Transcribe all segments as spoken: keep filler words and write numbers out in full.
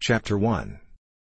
Chapter one.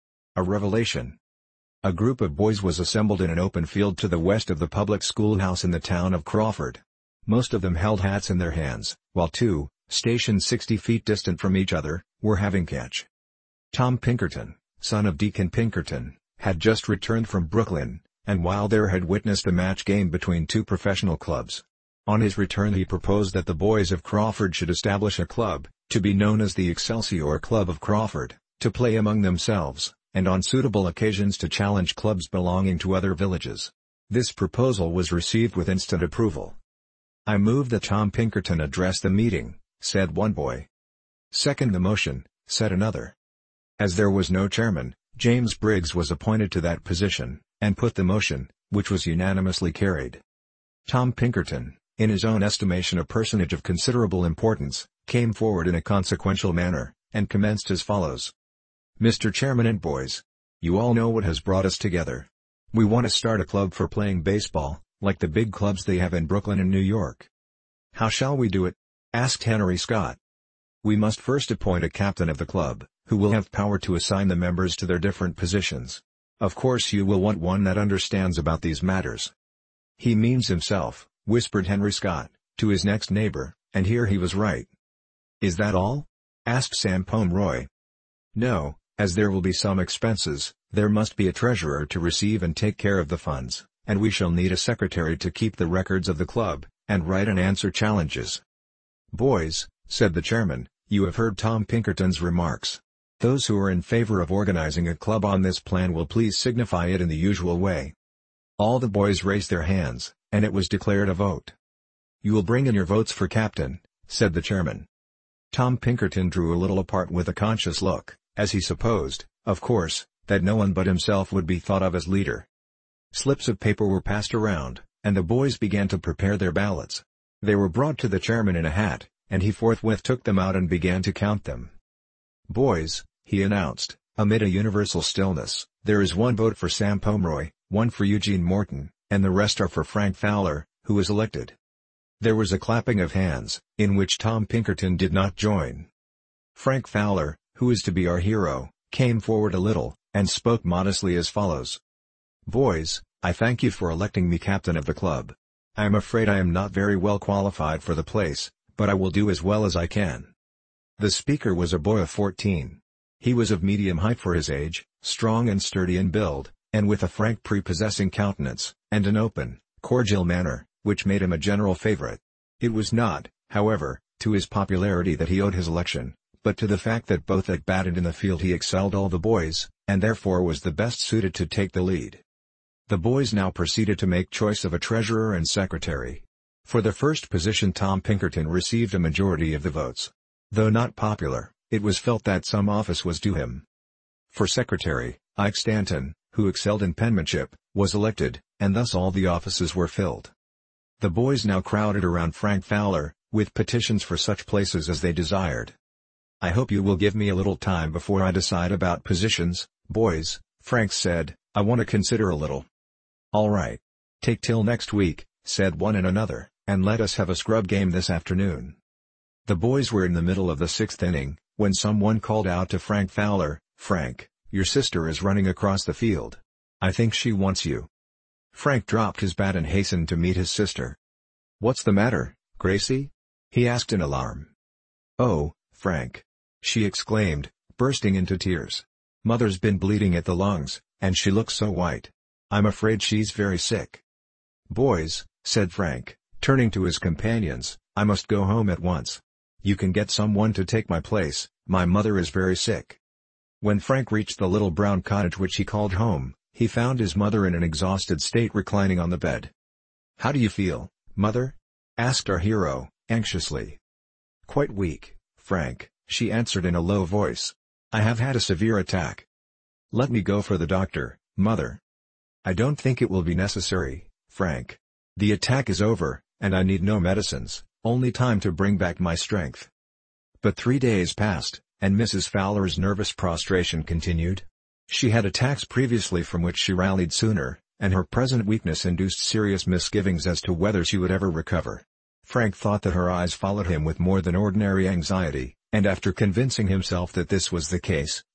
A Revelation. A group of boys was assembled in an open field to the west of the public schoolhouse in the town of Crawford. Most of them held hats in their hands, while two, stationed sixty feet distant from each other, were having catch. Tom Pinkerton, son of Deacon Pinkerton, had just returned from Brooklyn, and while there had witnessed a match game between two professional clubs. On his return he proposed that the boys of Crawford should establish a club, to be known as the Excelsior Club of Crawford, to play among themselves, and on suitable occasions to challenge clubs belonging to other villages. This proposal was received with instant approval. "I move that Tom Pinkerton address the meeting," said one boy. "Second the motion," said another. As there was no chairman, James Briggs was appointed to that position, and put the motion, which was unanimously carried. Tom Pinkerton, in his own estimation a personage of considerable importance, came forward in a consequential manner, and commenced as follows. "Mister Chairman and boys, you all know what has brought us together. We want to start a club for playing baseball, like the big clubs they have in Brooklyn and New York." "How shall we do it?" asked Henry Scott. "We must first appoint a captain of the club, who will have power to assign the members to their different positions. Of course you will want one that understands about these matters." "He means himself," whispered Henry Scott, to his next neighbor, and here he was right. "Is that all?" asked Sam Pomeroy. "No, as there will be some expenses, there must be a treasurer to receive and take care of the funds, and we shall need a secretary to keep the records of the club, and write and answer challenges." "Boys," said the chairman, "you have heard Tom Pinkerton's remarks. Those who are in favor of organizing a club on this plan will please signify it in the usual way." All the boys raised their hands, and it was declared a vote. "You will bring in your votes for captain," said the chairman. Tom Pinkerton drew a little apart with a conscious look, as he supposed, of course, that no one but himself would be thought of as leader. Slips of paper were passed around, and the boys began to prepare their ballots. They were brought to the chairman in a hat, and he forthwith took them out and began to count them. "Boys," he announced, amid a universal stillness, "there is one vote for Sam Pomeroy, one for Eugene Morton, and the rest are for Frank Fowler, who was elected." There was a clapping of hands, in which Tom Pinkerton did not join. Frank Fowler, who is to be our hero, came forward a little, and spoke modestly as follows. "Boys, I thank you for electing me captain of the club. I am afraid I am not very well qualified for the place, but I will do as well as I can." The speaker was a boy of fourteen. He was of medium height for his age, strong and sturdy in build, and with a frank prepossessing countenance, and an open, cordial manner, which made him a general favorite. It was not, however, to his popularity that he owed his election, but to the fact that both at bat and in the field he excelled all the boys, and therefore was the best suited to take the lead. The boys now proceeded to make choice of a treasurer and secretary. For the first position Tom Pinkerton received a majority of the votes. Though not popular, it was felt that some office was due him. For secretary, Ike Stanton, who excelled in penmanship, was elected, and thus all the offices were filled. The boys now crowded around Frank Fowler, with petitions for such places as they desired. "I hope you will give me a little time before I decide about positions, boys," Frank said. "I want to consider a little." "All right. Take till next week," said one and another, "and let us have a scrub game this afternoon." The boys were in the middle of the sixth inning, when someone called out to Frank Fowler, "Frank, your sister is running across the field. I think she wants you." Frank dropped his bat and hastened to meet his sister. "What's the matter, Gracie?" he asked in alarm. "Oh, Frank!" she exclaimed, bursting into tears. "Mother's been bleeding at the lungs, and she looks so white. I'm afraid she's very sick." "Boys," said Frank, turning to his companions, "I must go home at once. You can get someone to take my place, my mother is very sick." When Frank reached the little brown cottage which he called home, he found his mother in an exhausted state reclining on the bed. "How do you feel, Mother?" asked our hero, anxiously. "Quite weak, Frank," she answered in a low voice. "I have had a severe attack." "Let me go for the doctor, Mother." "I don't think it will be necessary, Frank. The attack is over, and I need no medicines, only time to bring back my strength." But three days passed, and Missus Fowler's nervous prostration continued. She had attacks previously from which she rallied sooner, and her present weakness induced serious misgivings as to whether she would ever recover. Frank thought that her eyes followed him with more than ordinary anxiety, and after convincing himself that this was the case,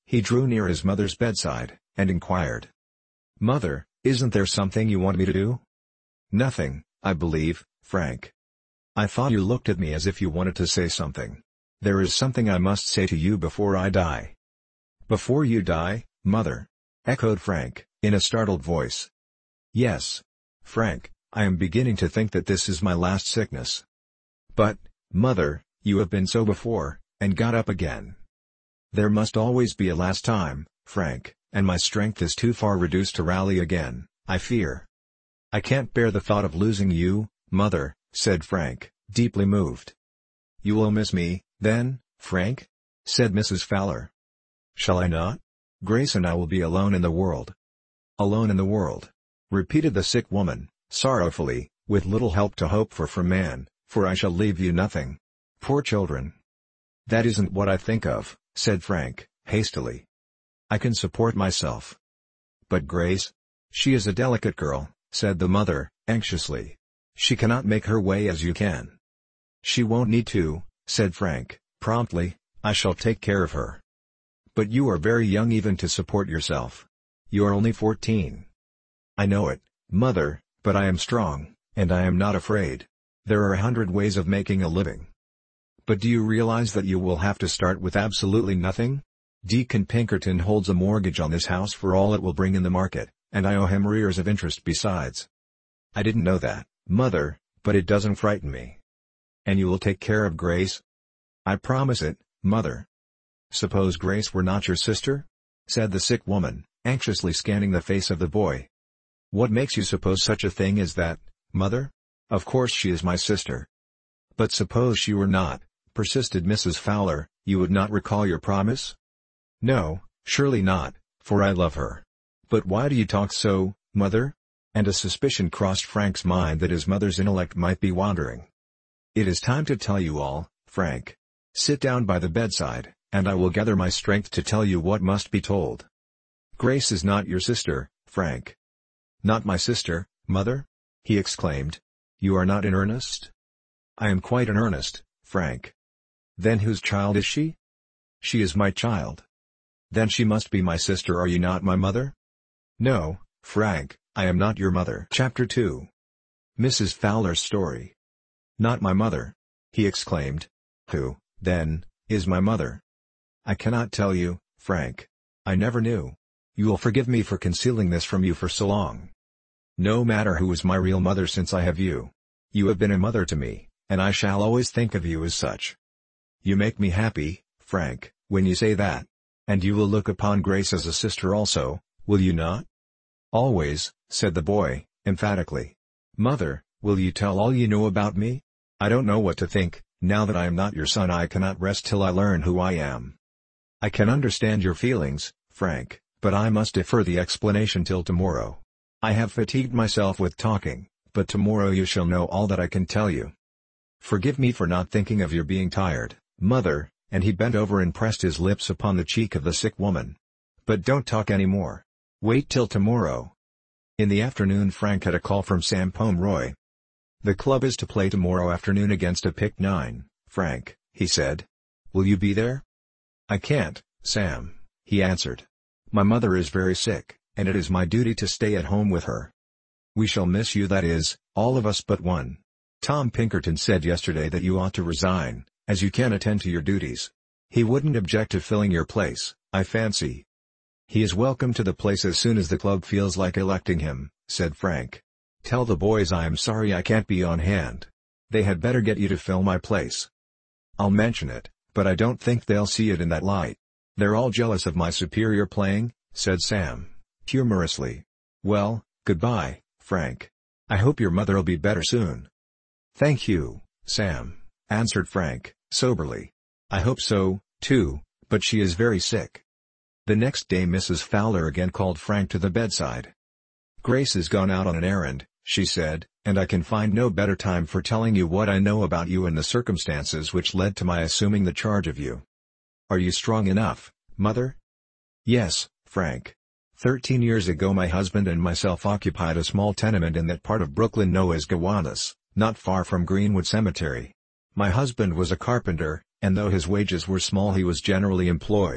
He drew near his mother's bedside, and inquired. "Mother, isn't there something you want me to do?" "Nothing, I believe, Frank." "I thought you looked at me as if you wanted to say something. There is something I must say to you before I die." "Before you die, mother?" echoed Frank, in a startled voice. "Yes. Frank, I am beginning to think that this is my last sickness." "But, mother, you have been so before, and got up again." "There must always be a last time, Frank, and my strength is too far reduced to rally again, I fear." "I can't bear the thought of losing you, mother," said Frank, deeply moved. "You will miss me, then, Frank?" said Missus Fowler. "Shall I not? Grace and I will be alone in the world." "Alone in the world," repeated the sick woman, sorrowfully, "with little help to hope for from man, for I shall leave you nothing. Poor children!" "That isn't what I think of," said Frank, hastily. "I can support myself." "But Grace? She is a delicate girl," said the mother, anxiously. "She cannot make her way as you can." "She won't need to," said Frank, promptly. "I shall take care of her." "But you are very young even to support yourself. You are only fourteen." "I know it, mother, but I am strong, and I am not afraid. There are a hundred ways of making a living." "But do you realize that you will have to start with absolutely nothing? Deacon Pinkerton holds a mortgage on this house for all it will bring in the market, and I owe him arrears of interest besides." "I didn't know that, mother, but it doesn't frighten me." "And you will take care of Grace?" "I promise it, mother." "Suppose Grace were not your sister?" said the sick woman, anxiously scanning the face of the boy. "What makes you suppose such a thing as that, mother? Of course she is my sister." "But suppose she were not," persisted Missus Fowler, "you would not recall your promise?" "No, surely not, for I love her. But why do you talk so, mother?" And a suspicion crossed Frank's mind that his mother's intellect might be wandering. "It is time to tell you all, Frank. Sit down by the bedside, and I will gather my strength to tell you what must be told. Grace is not your sister, Frank." "Not my sister, mother?" he exclaimed. "You are not in earnest?" "I am quite in earnest, Frank." "Then whose child is she?" "She is my child." "Then she must be my sister. Are you not my mother?" "No, Frank, I am not your mother." Chapter two. Missus Fowler's story. "Not my mother?" he exclaimed. "Who, then, is my mother?" "I cannot tell you, Frank. I never knew. You will forgive me for concealing this from you for so long. No matter who is my real mother since I have you. You have been a mother to me, and I shall always think of you as such." "You make me happy, Frank, when you say that. And you will look upon Grace as a sister also, will you not?" "Always," said the boy, emphatically. "Mother, will you tell all you know about me? I don't know what to think. Now that I am not your son, I cannot rest till I learn who I am." "I can understand your feelings, Frank, but I must defer the explanation till tomorrow. I have fatigued myself with talking, but tomorrow you shall know all that I can tell you. Forgive me for not thinking of your being tired, mother," and he bent over and pressed his lips upon the cheek of the sick woman. "But don't talk any more. Wait till tomorrow." In the afternoon Frank had a call from Sam Pomeroy. "The club is to play tomorrow afternoon against a pick nine, Frank," he said. "Will you be there?" "I can't, Sam," he answered. "My mother is very sick, and it is my duty to stay at home with her." "We shall miss you, that is, all of us but one. Tom Pinkerton said yesterday that you ought to resign, as you can't attend to your duties. He wouldn't object to filling your place, I fancy." "He is welcome to the place as soon as the club feels like electing him," said Frank. "Tell the boys I am sorry I can't be on hand. They had better get you to fill my place." "I'll mention it, but I don't think they'll see it in that light. They're all jealous of my superior playing," said Sam, humorously. "Well, goodbye, Frank. I hope your mother'll be better soon." "Thank you, Sam," answered Frank, soberly. "I hope so, too, but she is very sick." The next day Missus Fowler again called Frank to the bedside. "Grace has gone out on an errand," she said, "and I can find no better time for telling you what I know about you and the circumstances which led to my assuming the charge of you. Are you strong enough, mother?" "Yes, Frank. Thirteen years ago my husband and myself occupied a small tenement in that part of Brooklyn known as Gowanus, not far from Greenwood Cemetery. My husband was a carpenter, and though his wages were small he was generally employed.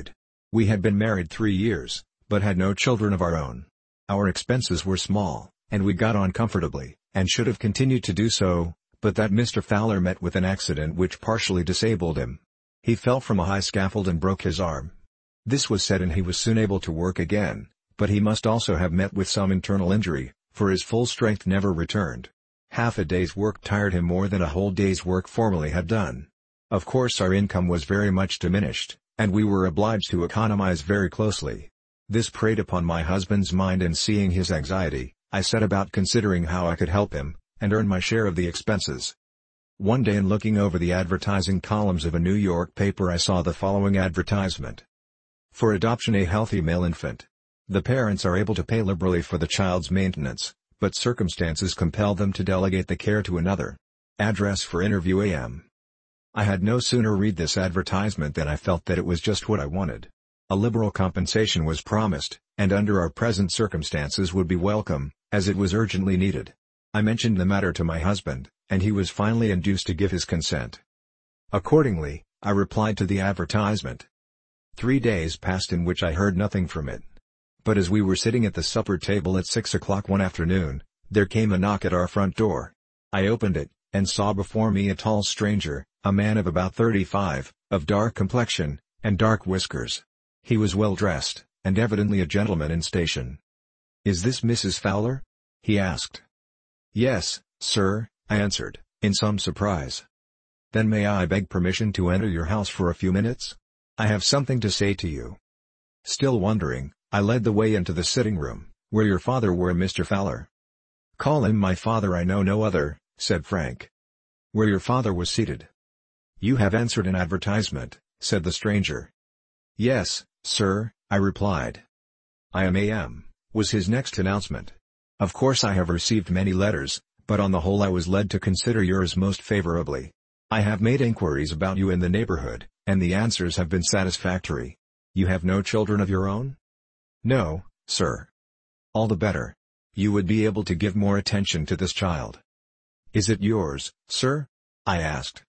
We had been married three years, but had no children of our own. Our expenses were small, and we got on comfortably, and should have continued to do so, but that Mister Fowler met with an accident which partially disabled him. He fell from a high scaffold and broke his arm. This was said and he was soon able to work again, but he must also have met with some internal injury, for his full strength never returned. Half a day's work tired him more than a whole day's work formerly had done. Of course our income was very much diminished, and we were obliged to economize very closely. This preyed upon my husband's mind, and seeing his anxiety, I set about considering how I could help him, and earn my share of the expenses. One day in looking over the advertising columns of a New York paper I saw the following advertisement. For adoption a healthy male infant. The parents are able to pay liberally for the child's maintenance, but circumstances compel them to delegate the care to another. Address for interview A M I had no sooner read this advertisement than I felt that it was just what I wanted. A liberal compensation was promised, and under our present circumstances would be welcome, as it was urgently needed. I mentioned the matter to my husband, and he was finally induced to give his consent. Accordingly, I replied to the advertisement. Three days passed in which I heard nothing from it. But as we were sitting at the supper table at six o'clock one afternoon, there came a knock at our front door. I opened it, and saw before me a tall stranger, a man of about thirty-five, of dark complexion, and dark whiskers. He was well dressed, and evidently a gentleman in station. "Is this Missus Fowler?" he asked. "Yes, sir," I answered, in some surprise. "Then may I beg permission to enter your house for a few minutes? I have something to say to you." Still wondering, I led the way into the sitting room, where your father were, Mister Fowler. "Call him my father, I know no other," said Frank. "Where your father was seated." "You have answered an advertisement," said the stranger. "Yes, sir," I replied. "I am A M, was his next announcement. "Of course I have received many letters, but on the whole I was led to consider yours most favorably. I have made inquiries about you in the neighborhood, and the answers have been satisfactory. You have no children of your own?" "No, sir." "All the better. You would be able to give more attention to this child." "Is it yours, sir?" I asked.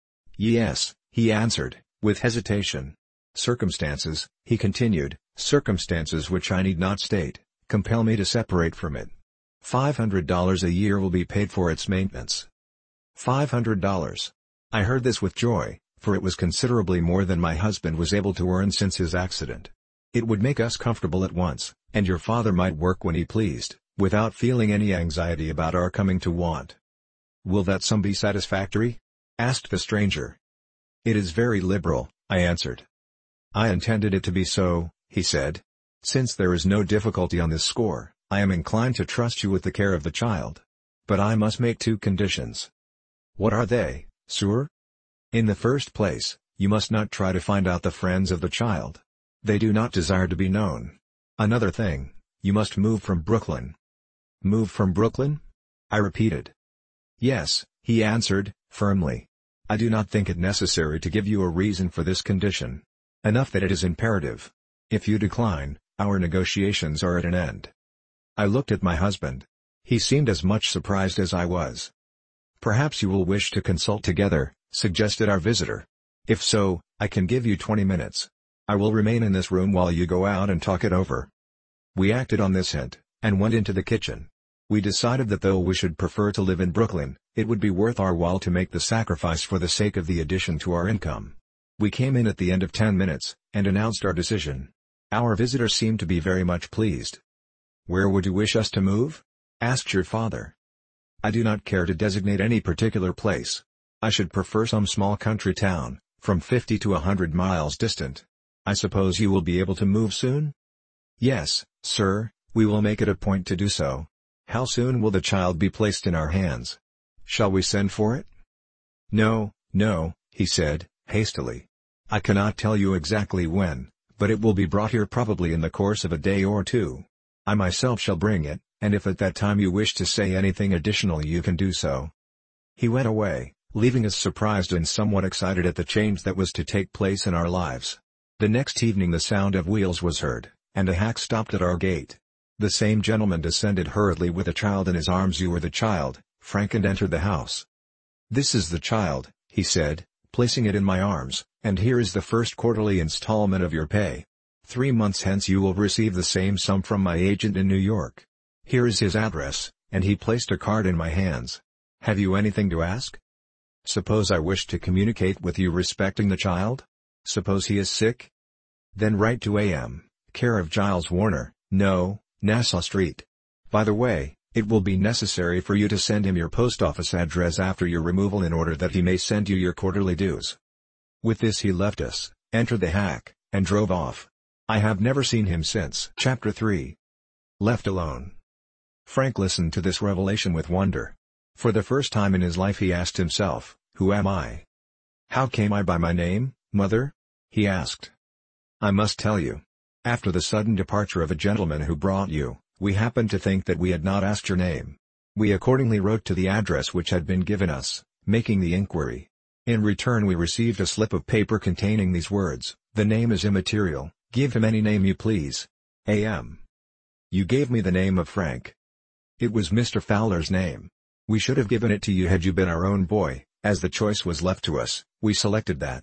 "Yes," he answered, with hesitation. "Circumstances," he continued, "circumstances which I need not state, compel me to separate from it. Five hundred dollars a year will be paid for its maintenance." Five hundred dollars. I heard this with joy, for it was considerably more than my husband was able to earn since his accident. It would make us comfortable at once, and your father might work when he pleased, without feeling any anxiety about our coming to want. "Will that sum be satisfactory?" asked the stranger. "It is very liberal," I answered. "I intended it to be so," he said. "Since there is no difficulty on this score, I am inclined to trust you with the care of the child. But I must make two conditions." "What are they, sir?" "In the first place, you must not try to find out the friends of the child. They do not desire to be known. Another thing, you must move from Brooklyn." "Move from Brooklyn?" I repeated. "Yes," he answered, firmly. "I do not think it necessary to give you a reason for this condition. Enough that it is imperative. If you decline, our negotiations are at an end." I looked at my husband. He seemed as much surprised as I was. "Perhaps you will wish to consult together," suggested our visitor. "If so, I can give you twenty minutes. I will remain in this room while you go out and talk it over." We acted on this hint, and went into the kitchen. We decided that though we should prefer to live in Brooklyn, it would be worth our while to make the sacrifice for the sake of the addition to our income. We came in at the end of ten minutes, and announced our decision. Our visitor seemed to be very much pleased. "Where would you wish us to move?" asked your father. "I do not care to designate any particular place. I should prefer some small country town, from fifty to a hundred miles distant. I suppose you will be able to move soon?" "Yes, sir, we will make it a point to do so. How soon will the child be placed in our hands? Shall we send for it?" "No, no," he said, hastily. "I cannot tell you exactly when, but it will be brought here probably in the course of a day or two. I myself shall bring it, and if at that time you wish to say anything additional you can do so." He went away, leaving us surprised and somewhat excited at the change that was to take place in our lives. The next evening the sound of wheels was heard, and a hack stopped at our gate. The same gentleman descended hurriedly with a child in his arms. "You are the child, Frank," and entered the house. "This is the child," he said, placing it in my arms, "and here is the first quarterly installment of your pay. Three months hence you will receive the same sum from my agent in New York. Here is his address," and he placed a card in my hands. "Have you anything to ask? Suppose I wish to communicate with you respecting the child? Suppose he is sick? Then write to A M, care of Giles Warner, No, Nassau Street. By the way, it will be necessary for you to send him your post office address after your removal in order that he may send you your quarterly dues." With this he left us, entered the hack, and drove off. I have never seen him since. Chapter three. Left alone. Frank listened to this revelation with wonder. For the first time in his life he asked himself, "Who am I? How came I by my name, Mother?" he asked. "I must tell you. After the sudden departure of a gentleman who brought you, we happened to think that we had not asked your name. We accordingly wrote to the address which had been given us, making the inquiry. In return we received a slip of paper containing these words, 'The name is immaterial, give him any name you please. A M' You gave me the name of Frank. It was Mister Fowler's name. We should have given it to you had you been our own boy, as the choice was left to us, we selected that.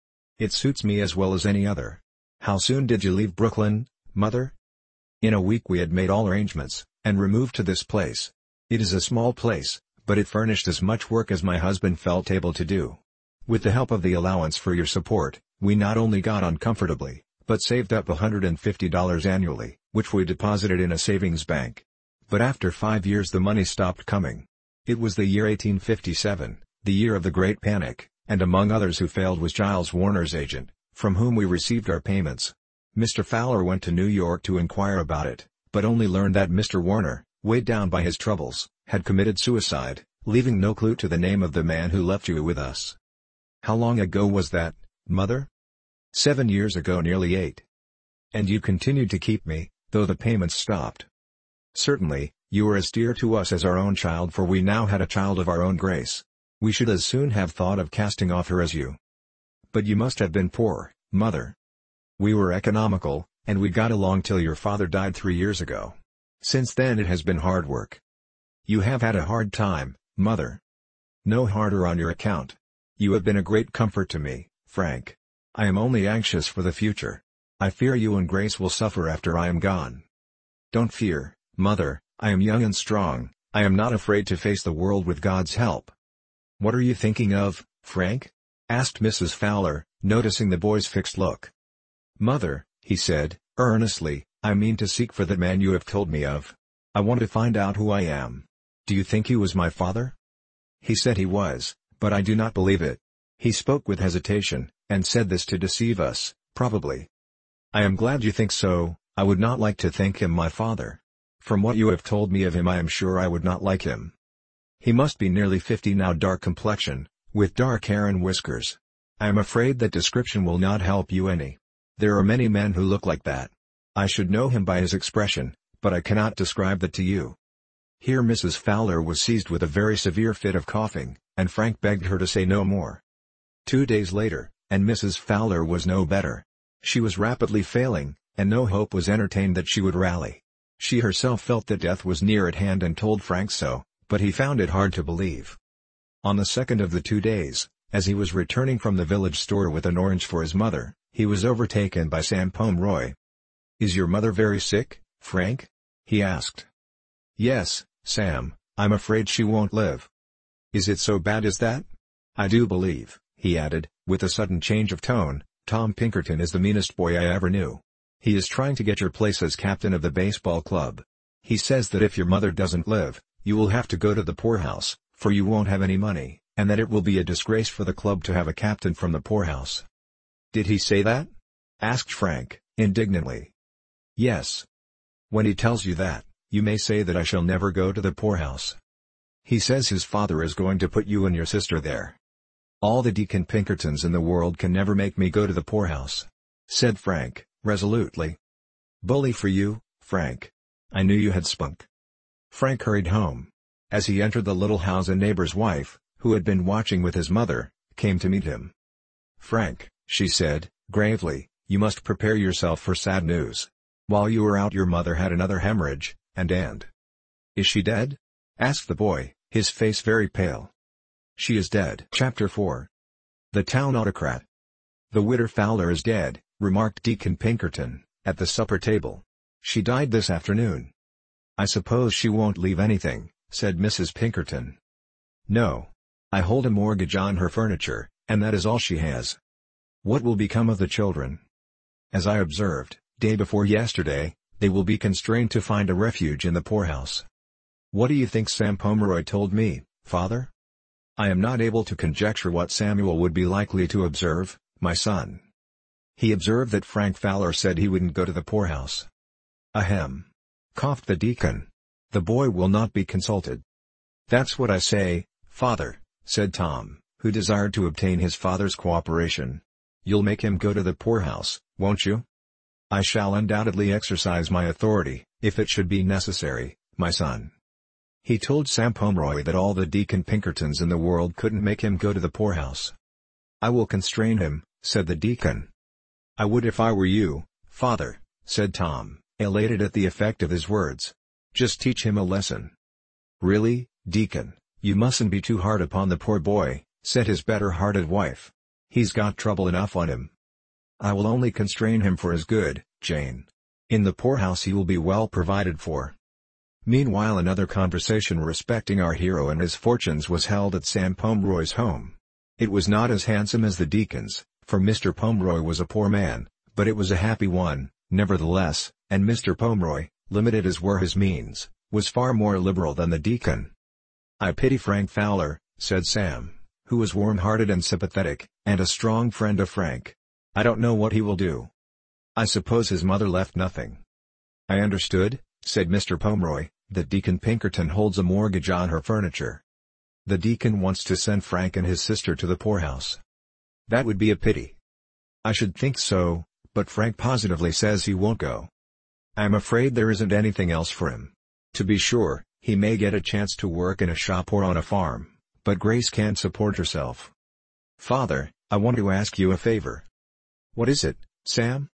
It suits me as well as any other. How soon did you leave Brooklyn, Mother?" "In a week we had made all arrangements, and removed to this place. It is a small place, but it furnished as much work as my husband felt able to do. With the help of the allowance for your support, we not only got on comfortably, but saved up one hundred fifty dollars annually, which we deposited in a savings bank. But after five years the money stopped coming. It was the year eighteen fifty-seven, the year of the Great Panic, and among others who failed was Giles Warner's agent, from whom we received our payments. Mister Fowler went to New York to inquire about it, but only learned that Mister Warner, weighed down by his troubles, had committed suicide, leaving no clue to the name of the man who left you with us." "How long ago was that, Mother?" "Seven years ago, nearly eight." "And you continued to keep me, though the payments stopped?" "Certainly, you were as dear to us as our own child, for we now had a child of our own grace. We should as soon have thought of casting off her as you." "But you must have been poor, Mother." "We were economical, and we got along till your father died three years ago. Since then it has been hard work." "You have had a hard time, Mother." "No harder on your account. You have been a great comfort to me, Frank. I am only anxious for the future. I fear you and Grace will suffer after I am gone." "Don't fear, Mother, I am young and strong, I am not afraid to face the world with God's help." "What are you thinking of, Frank?" asked Missus Fowler, noticing the boy's fixed look. "Mother," he said, earnestly, "I mean to seek for that man you have told me of. I want to find out who I am. Do you think he was my father?" "He said he was, but I do not believe it. He spoke with hesitation, and said this to deceive us, probably." "I am glad you think so. I would not like to think him my father. From what you have told me of him I am sure I would not like him. He must be nearly fifty now, dark complexion, with dark hair and whiskers. I am afraid that description will not help you any. There are many men who look like that. I should know him by his expression, but I cannot describe that to you." Here Missus Fowler was seized with a very severe fit of coughing, and Frank begged her to say no more. Two days later, and Missus Fowler was no better. She was rapidly failing, and no hope was entertained that she would rally. She herself felt that death was near at hand and told Frank so, but he found it hard to believe. On the second of the two days, as he was returning from the village store with an orange for his mother, he was overtaken by Sam Pomeroy. "Is your mother very sick, Frank?" he asked. "Yes, Sam, I'm afraid she won't live." "Is it so bad as that? I do believe," he added, with a sudden change of tone, "Tom Pinkerton is the meanest boy I ever knew. He is trying to get your place as captain of the baseball club. He says that if your mother doesn't live, you will have to go to the poorhouse, for you won't have any money, and that it will be a disgrace for the club to have a captain from the poorhouse." "Did he say that?" asked Frank, indignantly. "Yes. When he tells you that, you may say that I shall never go to the poorhouse. He says his father is going to put you and your sister there." "All the Deacon Pinkertons in the world can never make me go to the poorhouse," said Frank, resolutely. "Bully for you, Frank. I knew you had spunk." Frank hurried home. As he entered the little house a neighbor's wife, who had been watching with his mother, came to meet him. "Frank," she said, gravely, "you must prepare yourself for sad news. While you were out your mother had another hemorrhage, and and." "Is she dead?" asked the boy, his face very pale. "She is dead." Chapter four. The Town Autocrat. "The Widder Fowler is dead," remarked Deacon Pinkerton, at the supper table. She died this afternoon." "I suppose she won't leave anything," said Missus Pinkerton. "No. I hold a mortgage on her furniture, and that is all she has." "What will become of the children?" "As I observed, day before yesterday, they will be constrained to find a refuge in the poorhouse." "What do you think Sam Pomeroy told me, father?" "I am not able to conjecture what Samuel would be likely to observe, my son." "He observed that Frank Fowler said he wouldn't go to the poorhouse." "Ahem!" coughed the deacon. "The boy will not be consulted." "That's what I say, father," said Tom, who desired to obtain his father's cooperation. "You'll make him go to the poorhouse, won't you?" "I shall undoubtedly exercise my authority, if it should be necessary, my son." He told Sam Pomeroy that all the Deacon Pinkertons in the world couldn't make him go to the poorhouse. "I will constrain him," said the deacon. "I would if I were you, father," said Tom, elated at the effect of his words. "Just teach him a lesson." "Really, deacon, you mustn't be too hard upon the poor boy," said his better-hearted wife. "He's got trouble enough on him." "I will only constrain him for his good, Jane. In the poorhouse he will be well provided for." Meanwhile another conversation respecting our hero and his fortunes was held at Sam Pomeroy's home. It was not as handsome as the deacon's, for Mister Pomeroy was a poor man, but it was a happy one, nevertheless, and Mister Pomeroy, limited as were his means, was far more liberal than the deacon. "I pity Frank Fowler," said Sam, who was warm-hearted and sympathetic, and a strong friend of Frank. "I don't know what he will do. I suppose his mother left nothing." "I understood," said Mister Pomeroy, "that Deacon Pinkerton holds a mortgage on her furniture. The deacon wants to send Frank and his sister to the poorhouse." "That would be a pity." "I should think so, but Frank positively says he won't go. I'm afraid there isn't anything else for him. To be sure, he may get a chance to work in a shop or on a farm, but Grace can't support herself." "Father, I want to ask you a favor." "What is it, Sam?"